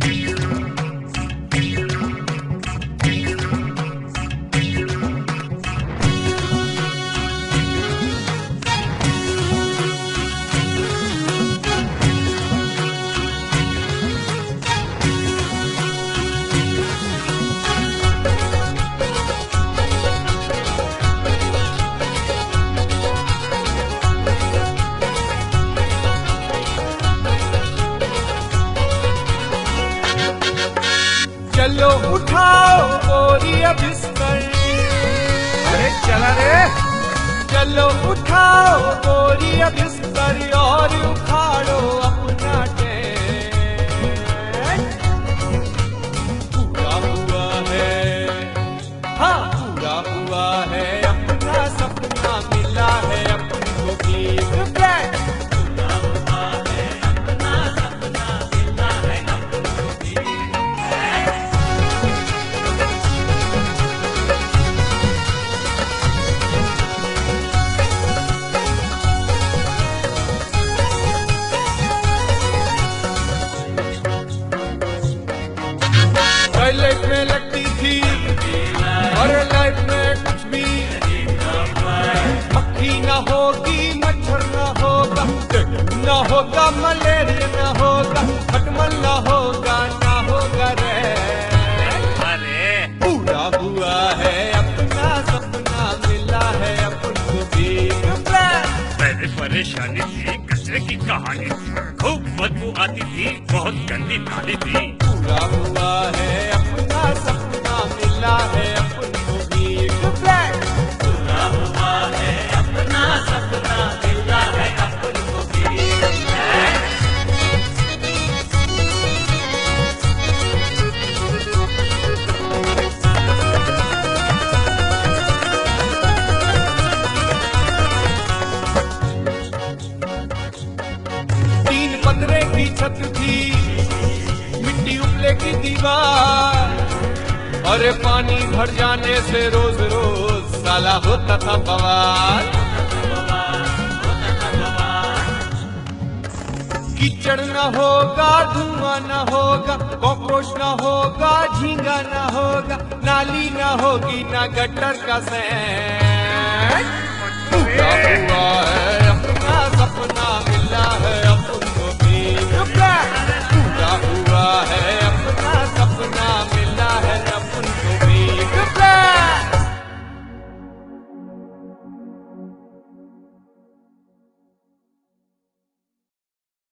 चलो उठाओ बोरिया बिस्तर, अरे चला रे। चलो उठाओ बोरिया बिस्तर और उखाड़ो अपना टेंट। पूरा हुआ है, हाँ पूरा हुआ है अपना सपना, मिला है अपन को क्लीन फ्लैट। लाइफ में लगती थी और लाइफ में कुछ भी, मक्खी न होगी, मच्छर न होगा, न होगा मलेरिया, न होगा खटमल, न होगा रे। अरे पूरा हुआ है अपना सपना, मिला है अपन को भी। पहले परेशानी थी, कचरे की कहानी थी, खूब बदबू आती थी, बहुत गंदी नाली थी। पूरा हुआ है अपना सपना, मिला है अपन को भी फ्लैट। पूरा हुआ है अपना सपना, मिला है अपन को भी फ्लैट। तीन पतरे की छत थी, मिट्टी उपले की दीवार, अरे पानी भर जाने से रोज रोज साला होता था बवाल। कीचड़ न होगा, धुआं न होगा, कॉकरोच न होगा, झींगा न होगा, नाली न होगी, न गटर का सैंड। पूरा हुआ है अपना सपना, मिला है